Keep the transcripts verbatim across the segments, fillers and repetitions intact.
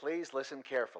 Please listen carefully.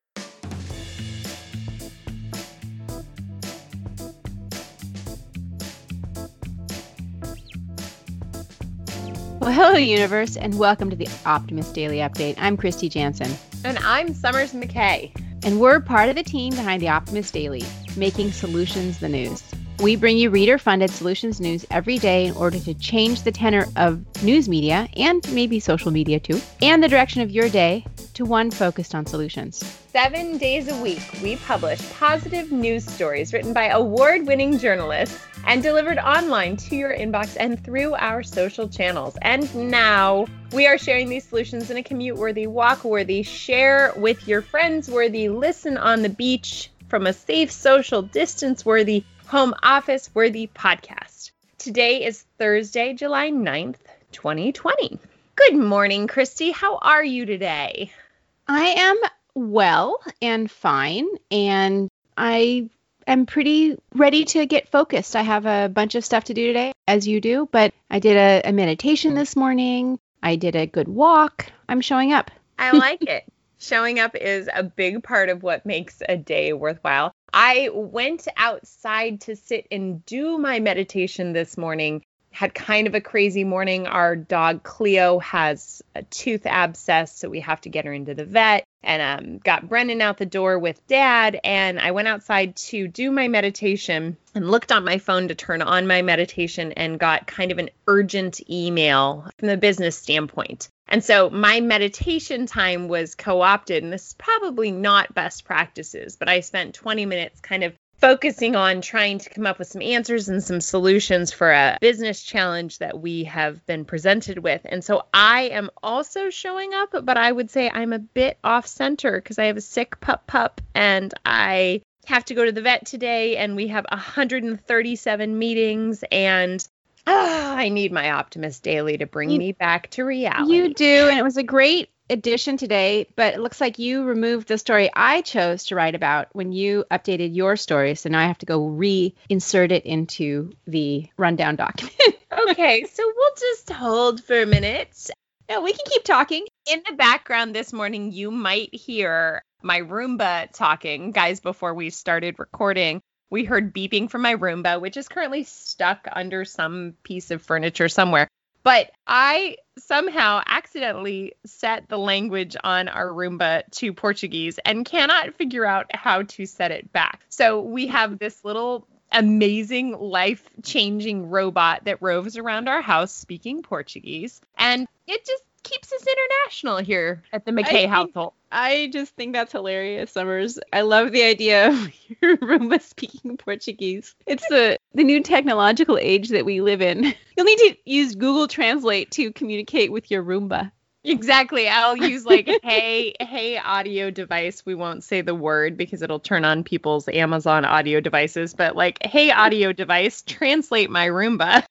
Well, hello, universe, and welcome to the Optimist Daily Update. I'm Christy Jansen. And I'm Summers McKay. And we're part of the team behind the Optimist Daily, making solutions the news. We bring you reader-funded solutions news every day in order to change the tenor of news media, and maybe social media too, and the direction of your day to one focused on solutions. Seven days a week, we publish positive news stories written by award-winning journalists and delivered online to your inbox and through our social channels. And now we are sharing these solutions in a commute-worthy, walk-worthy, share with your friends-worthy, listen on the beach from a safe, social, distance-worthy, home office-worthy podcast. Today is Thursday, July ninth, twenty twenty. Good morning, Christy. How are you today? I am well and fine, and I am pretty ready to get focused. I have a bunch of stuff to do today, as you do, but I did a, a meditation this morning. I did a good walk. I'm showing up. I like it. Showing up is a big part of what makes a day worthwhile. I went outside to sit and do my meditation this morning. Had kind of a crazy morning. Our dog Cleo has a tooth abscess, so we have to get her into the vet. And um, got Brennan out the door with Dad, and I went outside to do my meditation and looked on my phone to turn on my meditation and got kind of an urgent email from the business standpoint. And so my meditation time was co-opted, and this is probably not best practices, but I spent twenty minutes kind of focusing on trying to come up with some answers and some solutions for a business challenge that we have been presented with. And so I am also showing up, but I would say I'm a bit off center because I have a sick pup pup and I have to go to the vet today, and we have one hundred thirty-seven meetings, and oh, I need my Optimist Daily to bring You- me back to reality. You do, and it was a great edition today, but it looks like you removed the story I chose to write about when you updated your story, so now I have to go reinsert it into the rundown document. Okay, so we'll just hold for a minute. No, we can keep talking. In the background this morning, you might hear my Roomba talking. Guys, before we started recording, we heard beeping from my Roomba, which is currently stuck under some piece of furniture somewhere. But I somehow accidentally set the language on our Roomba to Portuguese and cannot figure out how to set it back. So we have this little amazing life-changing robot that roves around our house speaking Portuguese. And it just keeps us international here at the McKay I think- household. I just think that's hilarious, Summers. I love the idea of your Roomba speaking Portuguese. It's the, the new technological age that we live in. You'll need to use Google Translate to communicate with your Roomba. Exactly. I'll use like, hey, hey, audio device. We won't say the word because it'll turn on people's Amazon audio devices. But like, hey, audio device, translate my Roomba.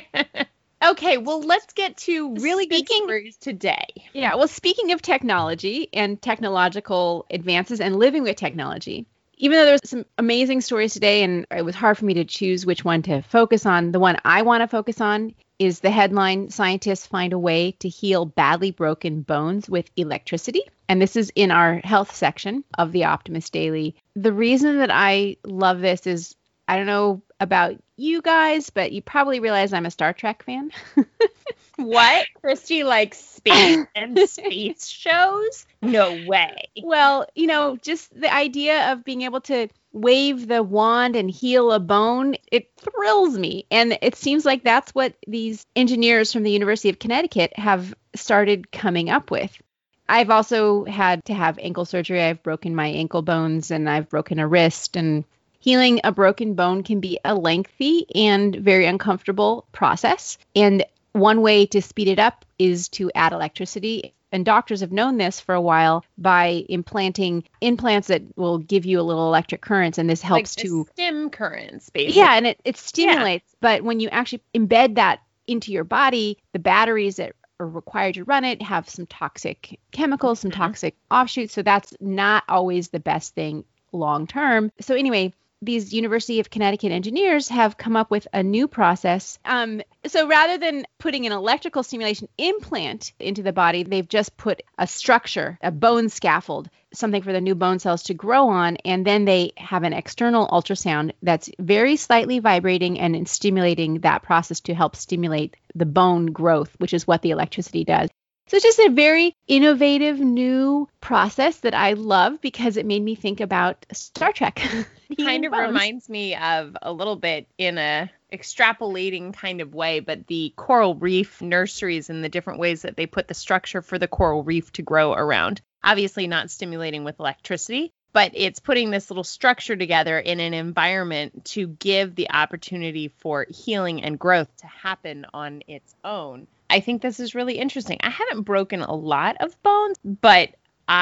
Okay, well, let's get to really good Speaking- stories today. Yeah, well, speaking of technology and technological advances and living with technology, even though there's some amazing stories today and it was hard for me to choose which one to focus on, the one I want to focus on is the headline, "Scientists Find a Way to Heal Badly Broken Bones with Electricity." And this is in our health section of the Optimist Daily. The reason that I love this is, I don't know about you guys, but you probably realize I'm a Star Trek fan. What? Christy likes space and space shows? No way. Well, you know, just the idea of being able to wave the wand and heal a bone, it thrills me. And it seems like that's what these engineers from the University of Connecticut have started coming up with. I've also had to have ankle surgery. I've broken my ankle bones and I've broken a wrist, and healing a broken bone can be a lengthy and very uncomfortable process. And one way to speed it up is to add electricity. And doctors have known this for a while by implanting implants that will give you a little electric currents. And this helps like to stim currents, basically. Yeah, and it, it stimulates. But when you actually embed that into your body, the batteries that are required to run it have some toxic chemicals, some Mm-hmm. toxic offshoots. So that's not always the best thing long term. So anyway, these University of Connecticut engineers have come up with a new process. Um, so rather than putting an electrical stimulation implant into the body, they've just put a structure, a bone scaffold, something for the new bone cells to grow on. And then they have an external ultrasound that's very slightly vibrating and stimulating that process to help stimulate the bone growth, which is what the electricity does. So it's just a very innovative new process that I love because it made me think about Star Trek. Kind of reminds me of a little bit in a extrapolating kind of way, but the coral reef nurseries and the different ways that they put the structure for the coral reef to grow around. Obviously not stimulating with electricity, but it's putting this little structure together in an environment to give the opportunity for healing and growth to happen on its own. I think this is really interesting. I haven't broken a lot of bones, but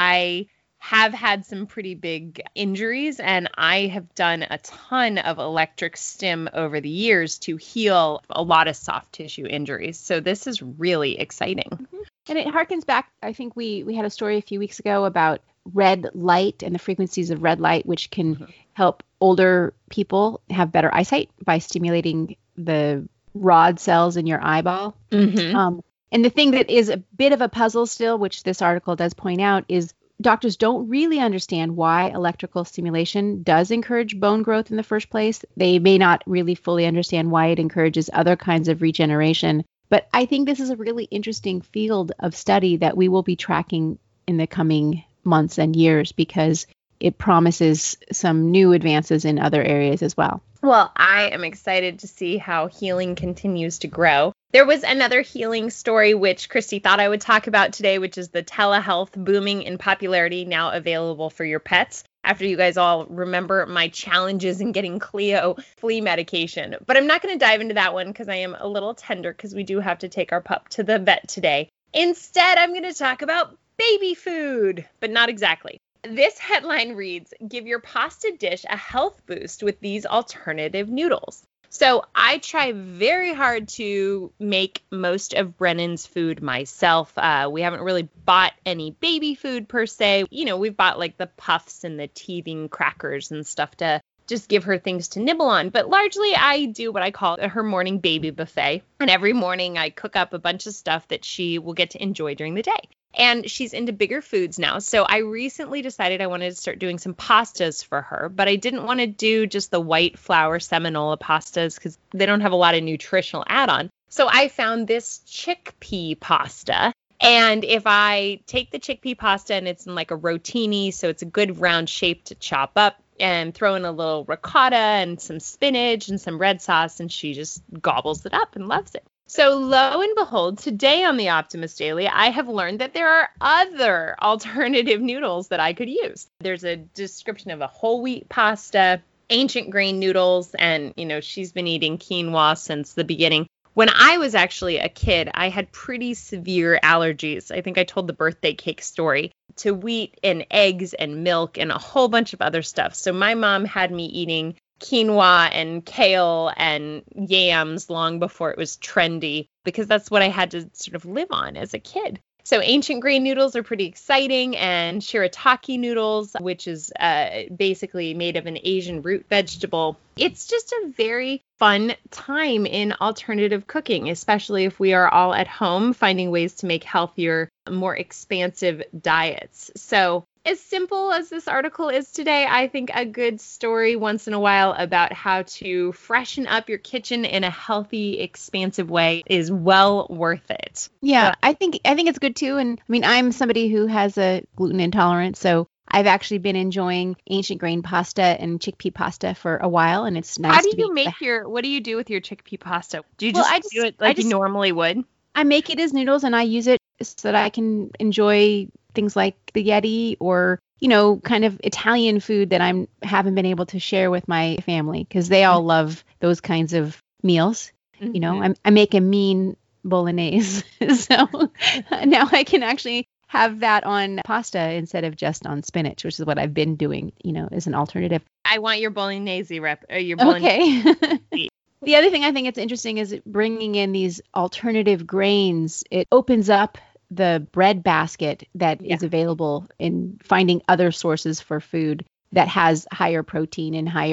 I have had some pretty big injuries, and I have done a ton of electric stim over the years to heal a lot of soft tissue injuries. So this is really exciting. Mm-hmm. And it harkens back, I think we, we had a story a few weeks ago about red light and the frequencies of red light, which can mm-hmm. help older people have better eyesight by stimulating the rod cells in your eyeball. Mm-hmm. Um, and the thing that is a bit of a puzzle still, which this article does point out, is doctors don't really understand why electrical stimulation does encourage bone growth in the first place. They may not really fully understand why it encourages other kinds of regeneration. But I think this is a really interesting field of study that we will be tracking in the coming months and years because it promises some new advances in other areas as well. Well, I am excited to see how healing continues to grow. There was another healing story which Christy thought I would talk about today, which is the telehealth booming in popularity, now available for your pets. After you guys all remember my challenges in getting Cleo flea medication. But I'm not going to dive into that one because I am a little tender because we do have to take our pup to the vet today. Instead, I'm going to talk about baby food, but not exactly. This headline reads, give your pasta dish a health boost with these alternative noodles. So I try very hard to make most of Brennan's food myself. Uh, we haven't really bought any baby food per se. You know, we've bought like the puffs and the teething crackers and stuff to just give her things to nibble on. But largely I do what I call her morning baby buffet. And every morning I cook up a bunch of stuff that she will get to enjoy during the day. And she's into bigger foods now. So I recently decided I wanted to start doing some pastas for her, but I didn't want to do just the white flour seminola pastas because they don't have a lot of nutritional add-on. So I found this chickpea pasta. And if I take the chickpea pasta and it's in like a rotini, so it's a good round shape to chop up, and throw in a little ricotta and some spinach and some red sauce, and she just gobbles it up and loves it. So lo and behold, today on the Optimist Daily, I have learned that there are other alternative noodles that I could use. There's a description of a whole wheat pasta, ancient grain noodles, and, you know, she's been eating quinoa since the beginning. When I was actually a kid, I had pretty severe allergies. I think I told the birthday cake story to wheat and eggs and milk and a whole bunch of other stuff. So my mom had me eating quinoa and kale and yams long before it was trendy because that's what I had to sort of live on as a kid. So ancient grain noodles are pretty exciting, and shirataki noodles, which is uh, basically made of an Asian root vegetable. It's just a very fun time in alternative cooking, especially if we are all at home finding ways to make healthier, more expansive diets. So as simple as this article is today, I think a good story once in a while about how to freshen up your kitchen in a healthy, expansive way is well worth it. Yeah, I think I think it's good too. And I mean, I'm somebody who has a gluten intolerance, so I've actually been enjoying ancient grain pasta and chickpea pasta for a while, and it's nice. How do to you make the- your? What do you do with your chickpea pasta? Do you Well, just, I just do it like I just, you normally would? I make it as noodles, and I use it so that I can enjoy things like the Yeti or, you know, kind of Italian food that I'm haven't been able to share with my family because they all love those kinds of meals. Mm-hmm. You know, I'm, I make a mean bolognese, so now I can actually have that on pasta instead of just on spinach, which is what I've been doing, you know, as an alternative. I want your bolognese rep. Or your bolognese. Okay. The other thing I think it's interesting is bringing in these alternative grains. It opens up the bread basket that yeah. is available in finding other sources for food that has higher protein and higher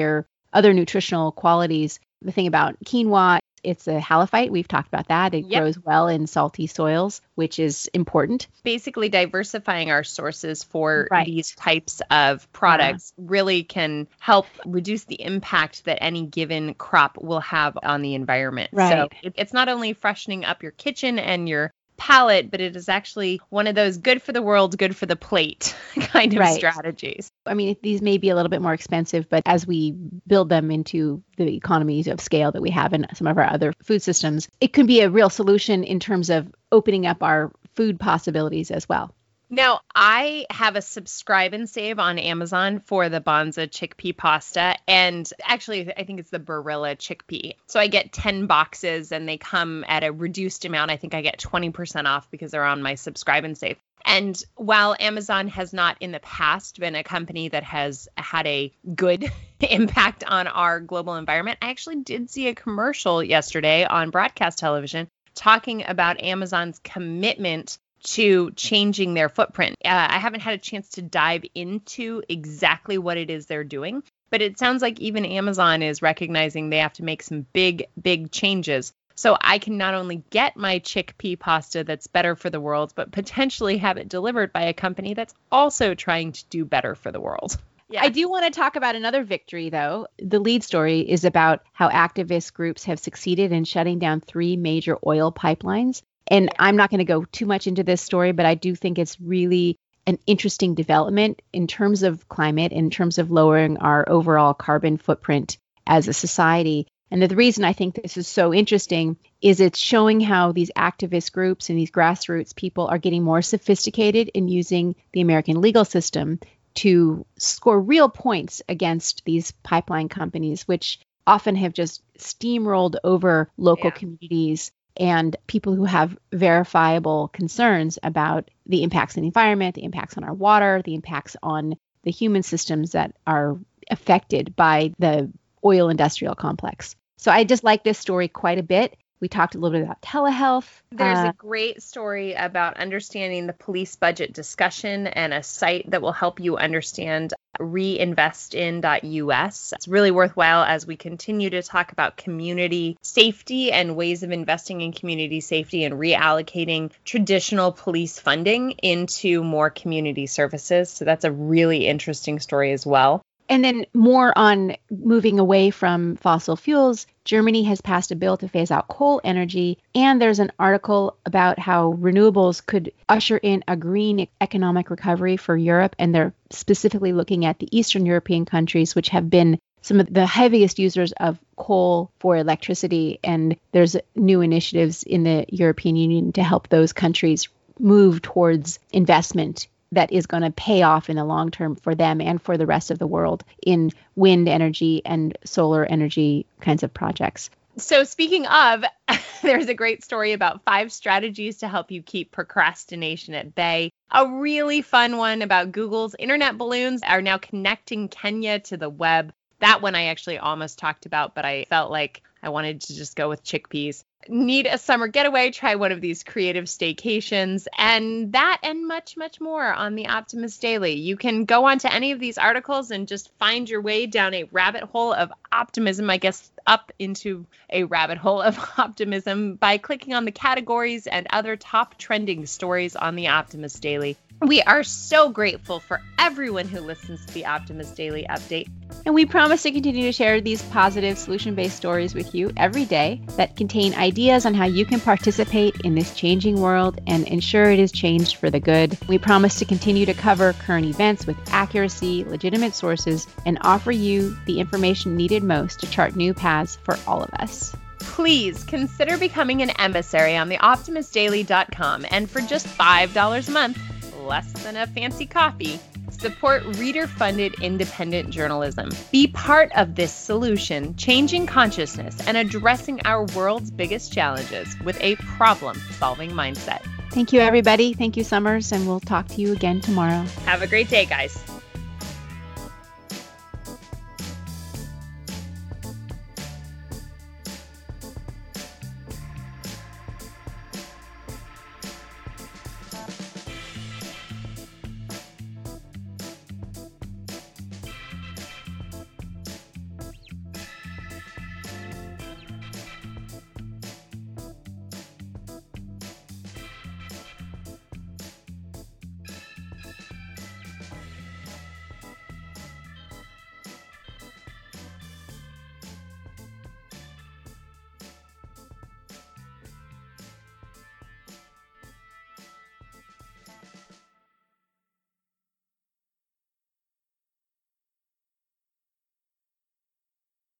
other nutritional qualities. The thing about quinoa, it's a halophyte. We've talked about that. It Yep. grows well in salty soils, which is important. Basically, diversifying our sources for Right. these types of products really can help reduce the impact that any given crop will have on the environment. So Right. it, it's not only freshening up your kitchen and your palate, but it is actually one of those good for the world, good for the plate kind of Right. strategies. I mean, these may be a little bit more expensive, but as we build them into the economies of scale that we have in some of our other food systems, it can be a real solution in terms of opening up our food possibilities as well. Now, I have a subscribe and save on Amazon for the Banza chickpea pasta. And actually, I think it's the Barilla chickpea. So I get ten boxes and they come at a reduced amount. I think I get twenty percent off because they're on my subscribe and save. And while Amazon has not in the past been a company that has had a good impact on our global environment, I actually did see a commercial yesterday on broadcast television talking about Amazon's commitment to changing their footprint. Uh, I haven't had a chance to dive into exactly what it is they're doing, but it sounds like even Amazon is recognizing they have to make some big, big changes. So I can not only get my chickpea pasta that's better for the world, but potentially have it delivered by a company that's also trying to do better for the world. Yeah. I do want to talk about another victory, though. The lead story is about how activist groups have succeeded in shutting down three major oil pipelines. And I'm not going to go too much into this story, but I do think it's really an interesting development in terms of climate, in terms of lowering our overall carbon footprint as a society. And the reason I think this is so interesting is it's showing how these activist groups and these grassroots people are getting more sophisticated in using the American legal system to score real points against these pipeline companies, which often have just steamrolled over local Yeah. communities and people who have verifiable concerns about the impacts on the environment, the impacts on our water, the impacts on the human systems that are affected by the oil industrial complex. So I just like this story quite a bit. We talked a little bit about telehealth. There's Uh, a great story about understanding the police budget discussion and a site that will help you understand reinvestin dot U S. It's really worthwhile as we continue to talk about community safety and ways of investing in community safety and reallocating traditional police funding into more community services. So that's a really interesting story as well. And then more on moving away from fossil fuels. Germany has passed a bill to phase out coal energy. And there's an article about how renewables could usher in a green economic recovery for Europe. And they're specifically looking at the Eastern European countries, which have been some of the heaviest users of coal for electricity. And there's new initiatives in the European Union to help those countries move towards investment that is going to pay off in the long term for them and for the rest of the world in wind energy and solar energy kinds of projects. So speaking of, there's a great story about five strategies to help you keep procrastination at bay. A really fun one about Google's internet balloons are now connecting Kenya to the web. That one I actually almost talked about, but I felt like I wanted to just go with chickpeas. Need a summer getaway? Try one of these creative staycations, and that and much, much more on the Optimist Daily. You can go on to any of these articles and just find your way down a rabbit hole of optimism, I guess up into a rabbit hole of optimism by clicking on the categories and other top trending stories on the Optimist Daily. We are so grateful for everyone who listens to the Optimist Daily Update. And we promise to continue to share these positive solution-based stories with you every day that contain ideas on how you can participate in this changing world and ensure it is changed for the good. We promise to continue to cover current events with accuracy, legitimate sources, and offer you the information needed most to chart new paths for all of us. Please consider becoming an emissary on the optimist daily dot com, and for just five dollars a month, less than a fancy coffee, support reader-funded independent journalism. Be part of this solution, changing consciousness and addressing our world's biggest challenges with a problem-solving mindset. Thank you, everybody. Thank you, Summers, and we'll talk to you again tomorrow. Have a great day, guys.